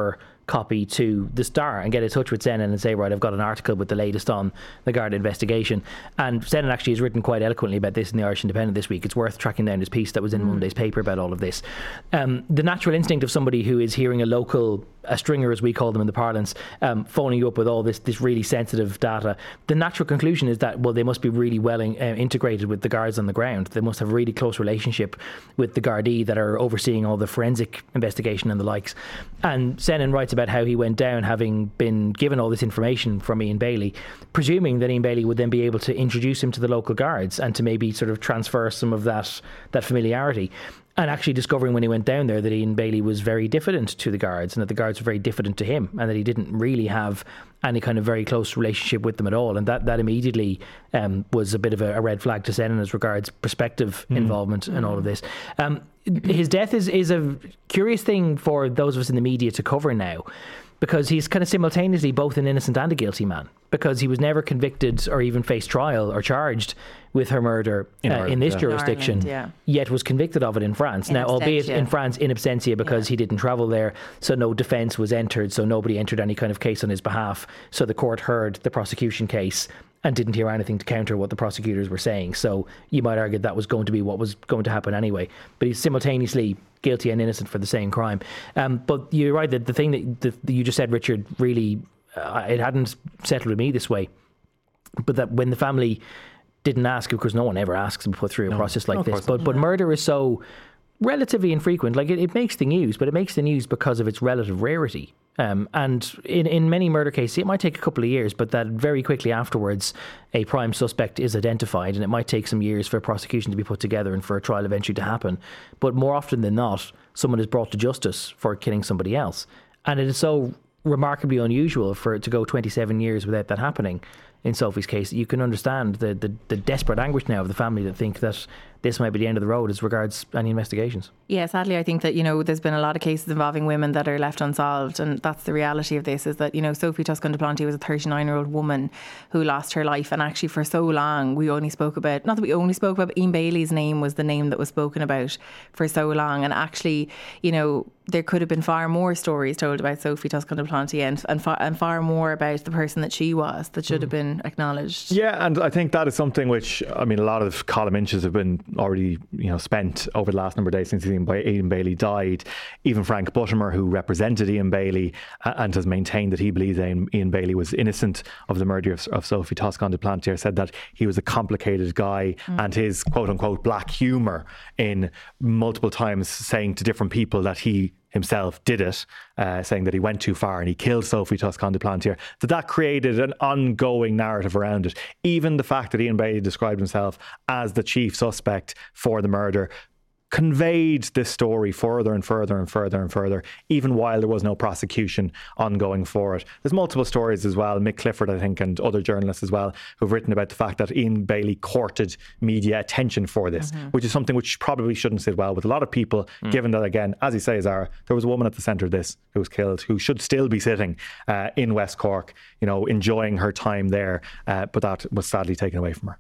copy to the Star and get in touch with Senan and say, right, I've got an article with the latest on the Garda investigation. And Senan actually has written quite eloquently about this in the Irish Independent this week. It's worth tracking down his piece that was in mm. Monday's paper about all of this. Um, the natural instinct of somebody who is hearing a local, a stringer as we call them in the parlance, um, phoning you up with all this this really sensitive data, the natural conclusion is that, well, they must be really well in, uh, integrated with the guards on the ground. They must have a really close relationship with the Gardaí that are overseeing all the forensic investigation and the likes. And Senan writes about how he went down having been given all this information from Ian Bailey, presuming that Ian Bailey would then be able to introduce him to the local guards and to maybe sort of transfer some of that that familiarity. And actually discovering when he went down there that Ian Bailey was very diffident to the guards and that the guards were very diffident to him and that he didn't really have any kind of very close relationship with them at all. And that, that immediately um, was a bit of a, a red flag to Senan as regards prospective mm. involvement in all of this. Um, his death is, is a curious thing for those of us in the media to cover now, because he's kind of simultaneously both an innocent and a guilty man, because he was never convicted or even faced trial or charged with her murder in, uh, Ireland, in this yeah. jurisdiction, in Ireland, yeah. yet was convicted of it in France. In now, albeit in France in absentia, because yeah. he didn't travel there, so no defence was entered, so nobody entered any kind of case on his behalf. So the court heard the prosecution case and didn't hear anything to counter what the prosecutors were saying. So you might argue that was going to be what was going to happen anyway. But he's simultaneously guilty and innocent for the same crime. Um, but you're right, that the thing that, that you just said, Richard, really, uh, it hadn't settled with me this way. But that when the family didn't ask, because no one ever asks them to put through a no. process like no, this. But, but murder is so relatively infrequent. Like it, it makes the news, but it makes the news because of its relative rarity. Um, and in, in many murder cases, it might take a couple of years, but that very quickly afterwards, a prime suspect is identified, and it might take some years for a prosecution to be put together and for a trial eventually to happen. But more often than not, someone is brought to justice for killing somebody else. And it is so remarkably unusual for it to go twenty-seven years without that happening. In Sophie's case, you can understand the, the, the desperate anguish now of the family that think that this might be the end of the road as regards any investigations. Yeah, sadly, I think that, you know, there's been a lot of cases involving women that are left unsolved, and that's the reality of this, is that, you know, Sophie Toscan du Plantier was a thirty-nine-year-old woman who lost her life, and actually for so long we only spoke about, not that we only spoke about, but Ian Bailey's name was the name that was spoken about for so long, and actually, you know, there could have been far more stories told about Sophie Toscan du Plantier and, and, far, and far more about the person that she was that should mm. have been acknowledged. Yeah, and I think that is something which, I mean, a lot of column inches have been already, you know, spent over the last number of days since Ian, Ian Bailey died. Even Frank Buttimer, who represented Ian Bailey uh, and has maintained that he believes Ian, Ian Bailey was innocent of the murder of, of Sophie Toscan du Plantier, said that he was a complicated guy mm. and his quote-unquote black humour in multiple times saying to different people that he himself did it, uh, saying that he went too far and he killed Sophie Toscan du Plantier, that that created an ongoing narrative around it. Even the fact that Ian Bailey described himself as the chief suspect for the murder conveyed this story further and further and further and further, even while there was no prosecution ongoing for it. There's multiple stories as well, Mick Clifford, I think, and other journalists as well, who've written about the fact that Ian Bailey courted media attention for this, mm-hmm. which is something which probably shouldn't sit well with a lot of people, mm. given that, again, as you say, Zara, there was a woman at the centre of this who was killed, who should still be sitting uh, in West Cork, you know, enjoying her time there, uh, but that was sadly taken away from her.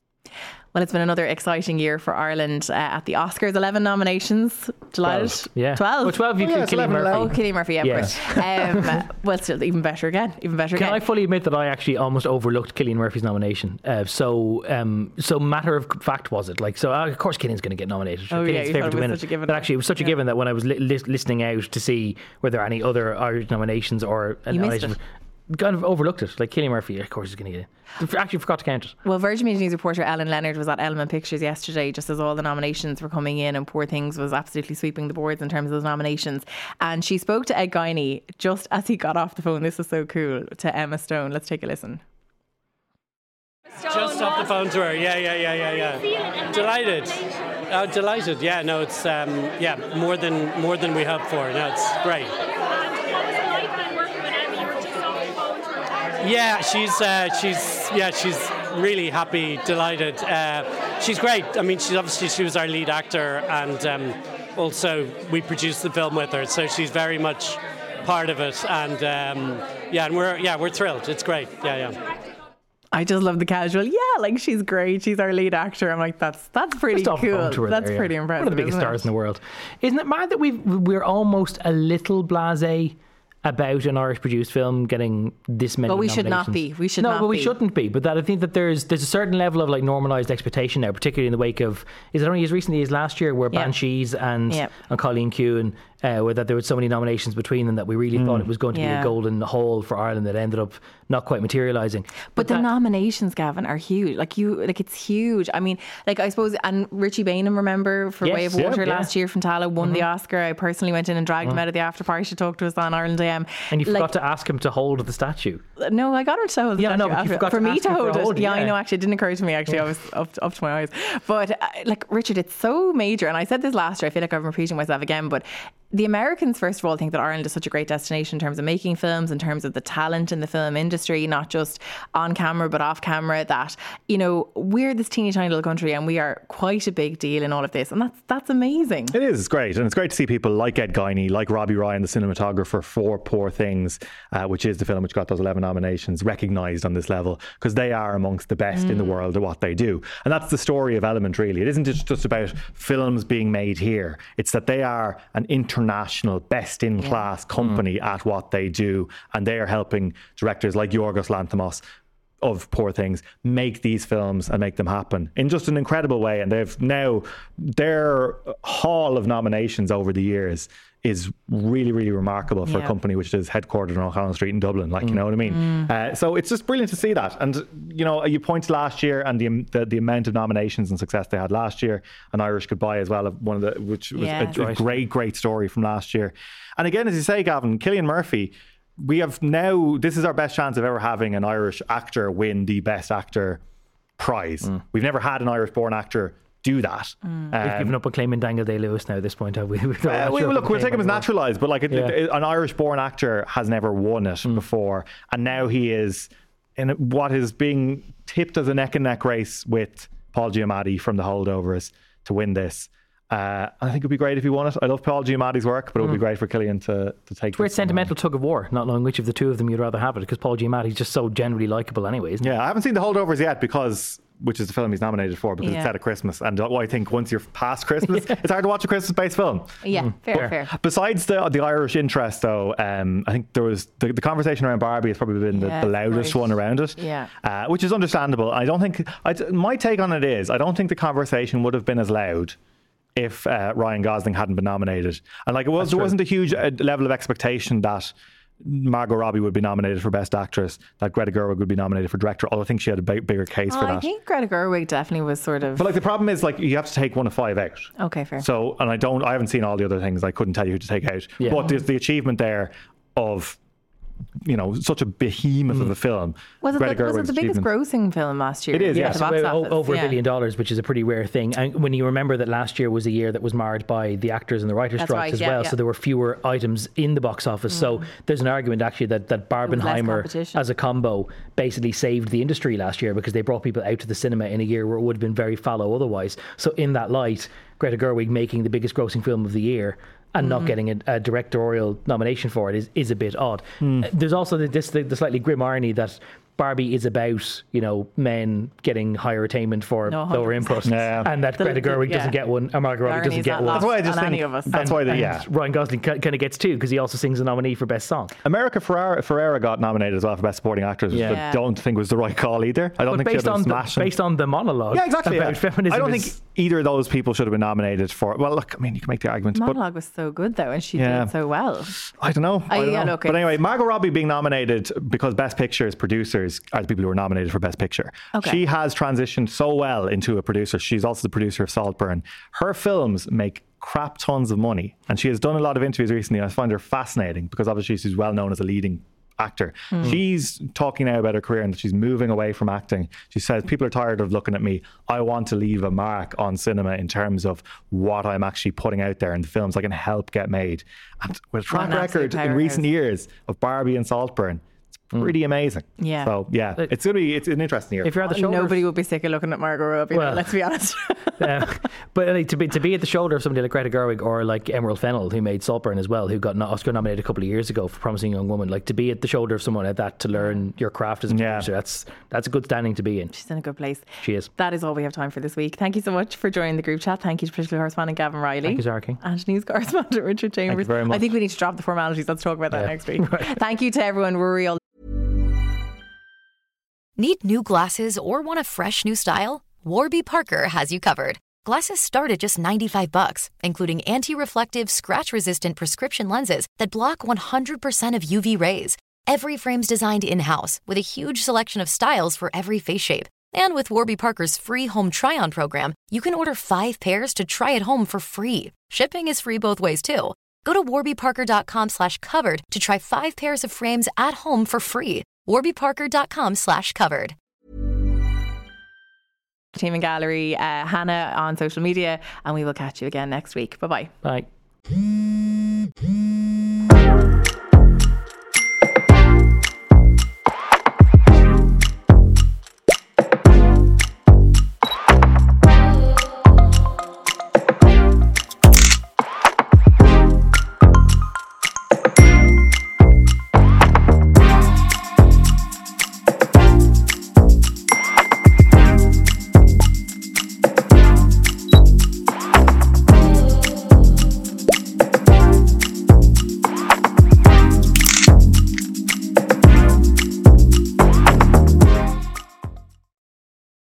Well, it's been another exciting year for Ireland uh, at the Oscars. eleven nominations. Delighted? twelve. Yeah. twelve? Well, twelve, you oh, yeah, Cillian Murphy. Oh, Cillian Murphy, yeah. yeah. Um, well, still, even better again. Even better Can again. I fully admit that I actually almost overlooked Cillian Murphy's nomination? Uh, so, um, so matter of fact was it? Like, so uh, of course Cillian's going to get nominated. Oh, Cillian's yeah, you thought it was such a given. But actually, it was such a yeah. given that when I was li- li- listening out to see were there any other Irish nominations or you missed it. Kind of overlooked it. Like Cillian Murphy, of course, is going to get it. Actually, forgot to count it. Well, Virgin Media News reporter Ellen Leonard was at Element Pictures yesterday, just as all the nominations were coming in, and Poor Things was absolutely sweeping the boards in terms of those nominations. And she spoke to Ed Guiney just as he got off the phone. This was so cool. To Emma Stone. Let's take a listen. Just off the phone to her. Yeah, yeah, yeah, yeah, yeah. Delighted. Oh, delighted. Yeah, no, it's um, yeah more than more than we hoped for. No, it's great. Yeah, she's uh, she's yeah she's really happy, delighted. Uh, she's great. I mean, she's obviously she was our lead actor, and um, also we produced the film with her, so she's very much part of it. And um, yeah, and we're yeah we're thrilled. It's great. Yeah, yeah. I just love the casual. Yeah, like she's great. She's our lead actor. I'm like, that's that's pretty cool. That's there, pretty yeah. impressive. One of the biggest stars it? in the world. Isn't it mad that we've we're almost a little blasé about an Irish produced film getting this many But we nominations. should not be. We should no, not but we be. shouldn't be. But that I think that there's there's a certain level of like normalised expectation now, particularly in the wake of, is it only as recently as last year where Yeah. Banshees and, Yeah. and Colleen Keown, uh, where that there were so many nominations between them that we really thought it was going to be Yeah. a golden hole for Ireland that ended up not quite materialising. But the that- nominations, Gavin, are huge. Like you, like it's huge. I mean, like I suppose, and Richie Bainham, remember for Yes, Way of yeah, Water yeah. last year from Tala, won Mm-hmm. the Oscar. I personally went in and dragged him out of the after party to talk to us on Ireland A M. and you Like, forgot to ask him to hold the statue. No, I got him to hold the Yeah, no, statue but you after- forgot for to me ask to him for hold a it. hold, Yeah, I yeah. know. Actually, it didn't occur to me. Actually, I was up, up to my eyes. But uh, like Richard, it's so major. And I said this last year. I feel like I'm repeating myself again. But the Americans, first of all, think that Ireland is such a great destination in terms of making films, in terms of the talent in the film industry, not just on camera but off camera. That, you know, we're this teeny tiny little country and we are quite a big deal in all of this, and that's that's amazing. It is. It's great. And it's great to see people like Ed Guiney, like Robbie Ryan, the cinematographer for Poor Things, uh, which is the film which got those eleven nominations, recognised on this level, because they are amongst the best in the world at what they do. And that's the story of Element, really. It isn't just, just about films being made here. It's that they are an international, best-in-class company at what they do. And they are helping directors like Yorgos Lanthimos of Poor Things make these films and make them happen in just an incredible way. And they've now, their haul of nominations over the years is really, really remarkable for Yeah. a company which is headquartered on O'Connell Street in Dublin. Like, you know what I mean? Uh, so it's just brilliant to see that. And, you know, you pointed last year and the, the the amount of nominations and success they had last year, An Irish Goodbye as well, one of the, which was Yeah. a, a great, great story from last year. And again, as you say, Gavin, Cillian Murphy, we have now, this is our best chance of ever having an Irish actor win the Best Actor prize. We've never had an Irish-born actor do that. Um, We've given up on claiming Daniel Day-Lewis now at this point, have we? We're uh, not we, sure if look, we we'll take him as claim naturalised, but like it, Yeah. it- an Irish-born actor has never won it before, and now he is in what is being tipped as a neck and neck race with Paul Giamatti from The Holdovers to win this. Uh, I think it'd be great if he won it. I love Paul Giamatti's work, but it would be great for Cillian to to take. It's a weird this. sentimental tug of war, not knowing which of the two of them you'd rather have it, because Paul Giamatti's just so generally likeable anyway, isn't he? Yeah, I haven't seen The Holdovers yet because, which is the film he's nominated for, because Yeah. it's set at Christmas. And I think once you're past Christmas, it's hard to watch a Christmas-based film. Yeah, fair, fair. Besides the the Irish interest, though, um, I think there was the, the conversation around Barbie has probably been the, Yeah, the loudest right. one around it. Yeah. uh, which is understandable. I don't think I, my take on it is I don't think the conversation would have been as loud if uh, Ryan Gosling hadn't been nominated. And like it was, there wasn't a huge uh, level of expectation that Margot Robbie would be nominated for Best Actress, that Greta Gerwig would be nominated for Director, although I think she had a big, bigger case Oh, for I that. think Greta Gerwig definitely was sort of. But like the problem is like you have to take one of five out. Okay, fair. So, and I don't, I haven't seen all the other things. I couldn't tell you who to take out. Yeah. But there's the achievement there of, you know, such a behemoth of a film. Was it, Greta the, was it Gerwig's the biggest achievement. grossing film last year? It is, yeah. at the So box o- office. over a Yeah. billion dollars, which is a pretty rare thing. And when you remember that last year was a year that was marred by the actors and the writers' That's strikes right, as yeah, well, yeah. so there were fewer items in the box office. So there's an argument actually that that was less Barbenheimer competition. as a combo basically saved the industry last year because they brought people out to the cinema in a year where it would have been very fallow otherwise. So in that light, Greta Gerwig making the biggest grossing film of the year and not getting a, a directorial nomination for it is, is a bit odd. Uh, There's also the, this the, the slightly grim irony that Barbie is about, you know, men getting higher attainment for No, lower one hundred input, percent. Yeah. and that The- Greta the- Gerwig yeah. doesn't get one, or Margot The Robbie doesn't irony's get not one. lost That's why I just on think any of us. that's why the, And yeah. Ryan Gosling kind of gets two because he also sings a nominee for Best Song. America Ferrera, Ferrera got nominated as well for Best Supporting Actress, which Yeah. I don't think was the right call either. I don't But think she based had a on the, smash. based on the monologue, yeah, exactly. about yeah. feminism, I don't is- think either of those people should have been nominated for. Well, look, I mean, you can make the argument, but Monologue was so good though, and she Yeah. did so well. I don't know. I I- don't yeah, know. look, but it's- anyway, Margot Robbie being nominated because Best Picture's producers are the people who were nominated for Best Picture. Okay. She has transitioned so well into a producer. She's also the producer of Saltburn. Her films make crap tons of money, and she has done a lot of interviews recently. And I find her fascinating because obviously she's well known as a leading actor. She's talking now about her career and that she's moving away from acting. She says, people are tired of looking at me. I want to leave a mark on cinema in terms of what I'm actually putting out there in the films I can help get made. And with a track an absolute record in powerhouse. recent years of Barbie and Saltburn, it's pretty amazing. Yeah. So yeah, it's gonna be it's an interesting year. If you're at the shoulder, Nobody would be sick of looking at Margot Robbie. Well, let's be honest. uh, but like, to be to be at the shoulder of somebody like Greta Gerwig or like Emerald Fennell, who made Saltburn as well, who got no- Oscar nominated a couple of years ago for Promising Young Woman, like to be at the shoulder of someone like that to learn your craft as a Yeah. producer, that's that's a good standing to be in. She's in a good place. She is. That is all we have time for this week. Thank you so much for joining the group chat. Thank you to political correspondent Gavin Riley. Thank you, Zara King. And news correspondent Richard Chambers. very much. I think we need to drop the formalities. Let's talk about that Yeah. next week. Thank you to everyone. We're real. Need new glasses or want a fresh new style? Warby Parker has you covered. Glasses start at just ninety-five bucks, including anti-reflective, scratch-resistant prescription lenses that block one hundred percent of U V rays. Every frame's designed in-house with a huge selection of styles for every face shape. And with Warby Parker's free home try-on program, you can order five pairs to try at home for free. Shipping is free both ways, too. Go to warbyparker.com slash covered to try five pairs of frames at home for free. warbyparker.com slash covered. Team and Gallery, uh, Hannah on social media, and we will catch you again next week. Bye-bye. Bye.